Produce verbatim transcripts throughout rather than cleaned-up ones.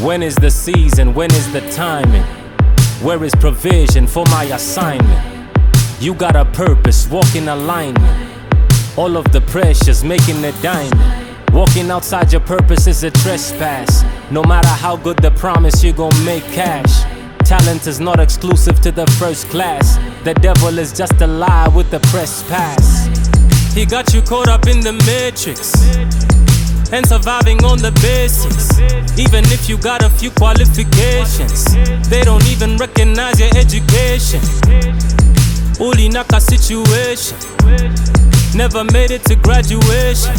When is the season? When is the timing? Where is provision for my assignment? You got a purpose, walk in alignment. All of the pressures making a diamond. Walking outside your purpose is a trespass. No matter how good the promise, you gon' make cash. Talent is not exclusive to the first class. The devil is just a lie with the press pass. He got you caught up in the matrix and surviving on the basics. Even if you got a few qualifications, they don't even recognize your education. Uli naka situation, never made it to graduation,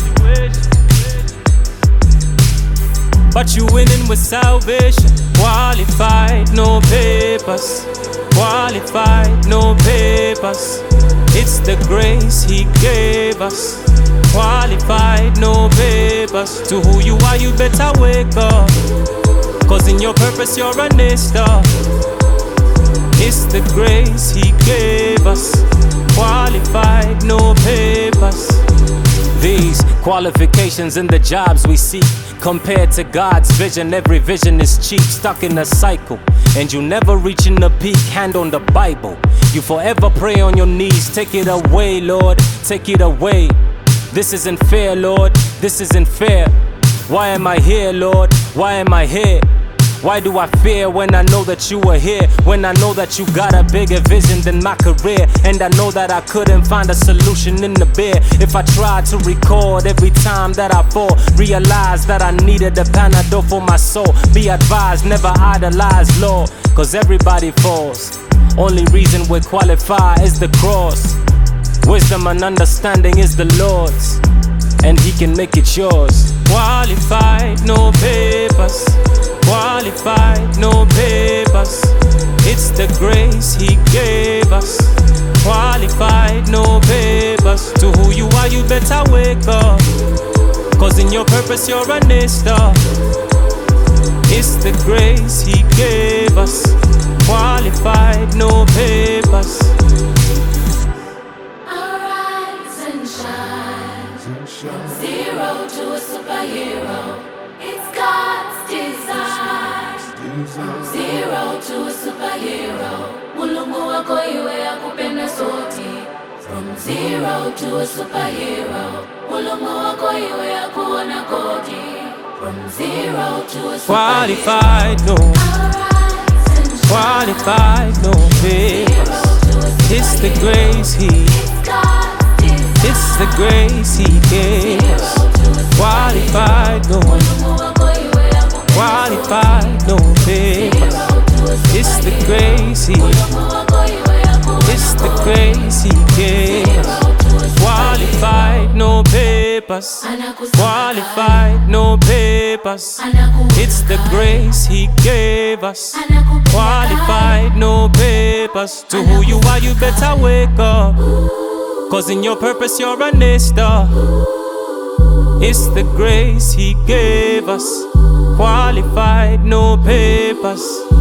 but you winning with salvation. Qualified, no papers. Qualified, no papers. It's the grace He gave us. Qualified, no papers. To who you are, you better wake up, cause in your purpose you're an A-star. It's the grace He gave us. Qualified, no papers. These qualifications in the jobs we seek, compared to God's vision, every vision is cheap. Stuck in a cycle, and you never reaching the peak. Hand on the Bible, you forever pray on your knees. Take it away, Lord, take it away. This isn't fair, Lord, this isn't fair. Why am I here, Lord? Why am I here? Why do I fear when I know that you are here? When I know that you got a bigger vision than my career. And I know that I couldn't find a solution in the beer. If I tried to record every time that I fall, realize that I needed a Panadol for my soul. Be advised, never idolize Lord, cause everybody falls. Only reason we're qualified is the cross. Wisdom and understanding is the Lord's, and He can make it yours. Qualified, no papers. Qualified, no papers. It's the grace He gave us. Qualified, no papers. To who you are, you better wake up, cause in your purpose you're an A-star. It's the grace He gave us. Qualified, no papers. Arise and shine. Zero to a superhero. It's God's design. Zero to a superhero. Mulungu wako iwe akupenda soti. From zero to a superhero. Mulungu wako iwe akuona kodi. From zero to a superhero. Qualified, no. Qualified, no papers. It's the grace He, it's the grace He gave us. Qualified, no. Qualified, no papers. It's the grace He, it's the grace He gave us. Qualified, no papers. Qualified, no papers. It's the grace He gave us. Qualified, no papers. To who you are, you better wake up, cause in your purpose you're an A-star. It's the grace He gave us. Qualified, no papers.